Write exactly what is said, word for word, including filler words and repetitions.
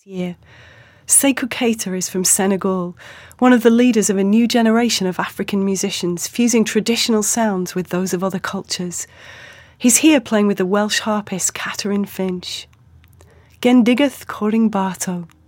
year. Sekou Keita is from Senegal, one of the leaders of a new generation of African musicians, fusing traditional sounds with those of other cultures. He's here playing with the Welsh harpist Catherine Finch. Gendigeth Coring Barto.